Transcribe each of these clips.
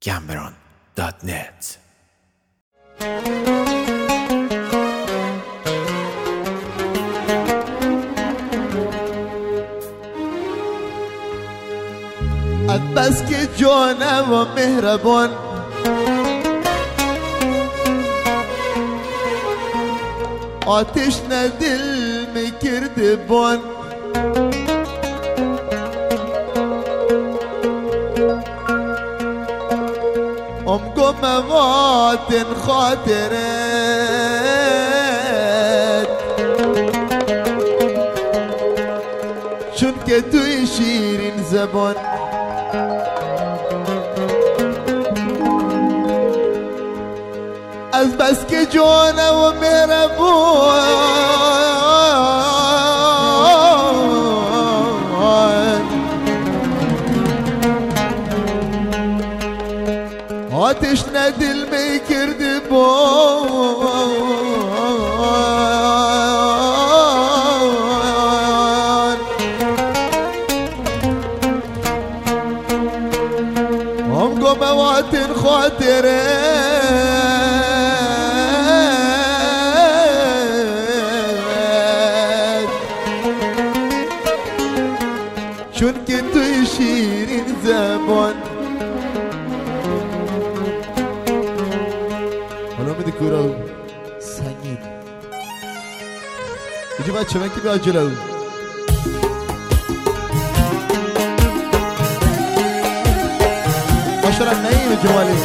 Gamberon.net. بس که جانم و مهربان آتش ندل میکرده بان امگو مواتن خاطرت چون که توی شیرین زبان از بس که جانم و مهربان آتش ندل میکرده بان هم گو مواتن خاطره چون که توی شیرین زبان حالا میده کورا سنگین بجو بچه من که بیا جلو ماشترک نهیم جوالی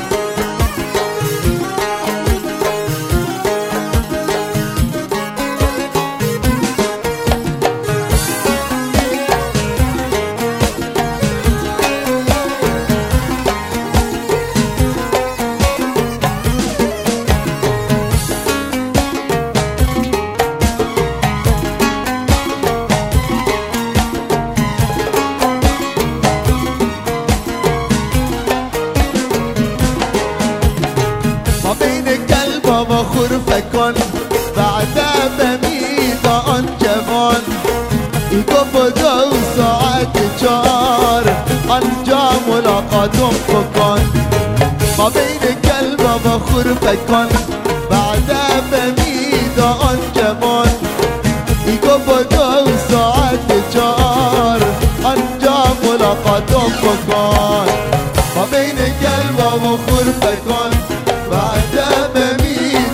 خرفه کن بعدا بمید آن جوان ایگو با 2 ساعت 4 آنجا ملاقاتم بکن ما بین قلبا و خرفه کن بعدا بمید آن جوان ایگو با 2 ساعت 4 آنجا ملاقاتم بکن ما بین قلبا و خرفه کن بعدا بمید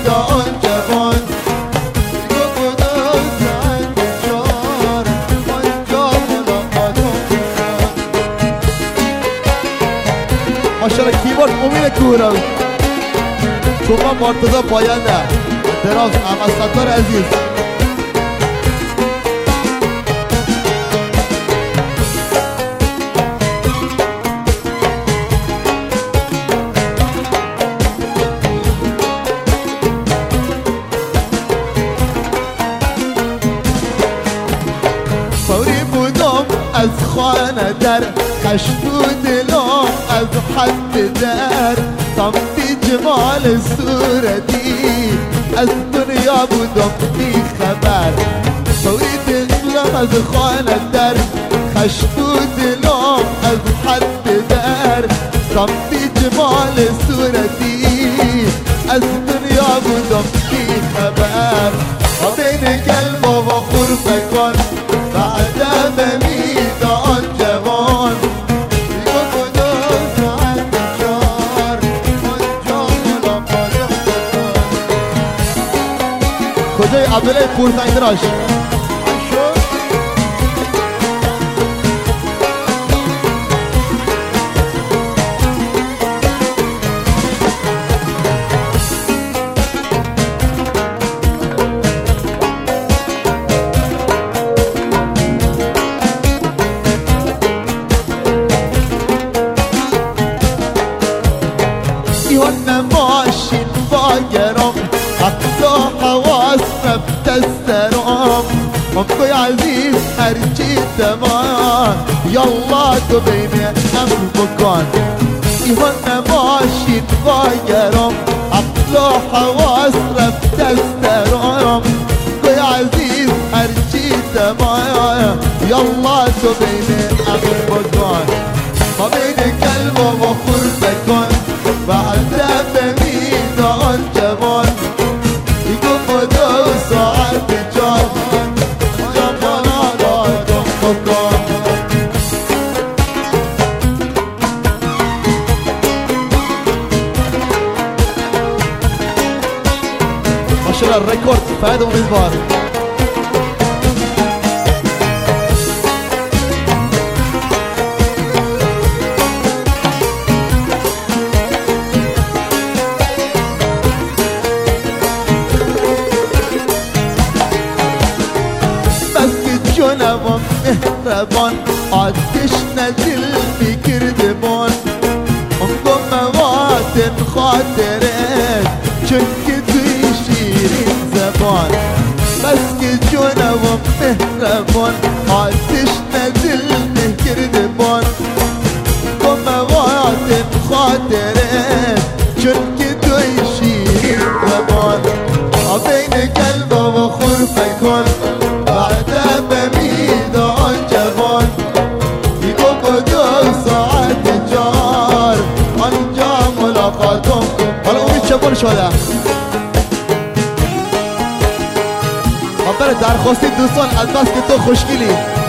ماشاءالله کیبورد امید کورا شما مرتضی پاینده دراز احمد ستار عزیز فوری بودم از خانه در خشم دلم از حد در تمتی جمال صورتی از دنیا بودم بی خبر فوری دلم از خانه در خشم دلم از حد در تمتی جمال صورتی از دنیا بودم بی خبر و بین قلب و خرفه کن بعدا بمید آن جوان کجای عبدالله پورتنگ دراش ایوان ماشین با گرم حتی حواس بتسترم ممكن عزيز هرجي تمام يلا تبيني هم بكون يهون ماشي تغيرم عقله حواس بتسترم ممكن عزيز هرجي تمام يلا تبيني هم بكون ما بين كلمة وخربة كون اوريجينال ريكورد فهد ومزبار. مسكت جنبان مهربان آتش نزل بکردبان اونگو مواد خاطرت چونکه توی شیرین زبان. مسکت جنبان مهربان آتش نزل بکردبان اونگو مواد خاطرت چونکه توی شیرین زبان. بین قلب و خرفه کن بعد بمید آن جوان دیگو با 2 ساعت جار آنجا ملاقاتم کن. حالا امید چپر شده خبر درخواستی دوستان از بس که تو خوشگلی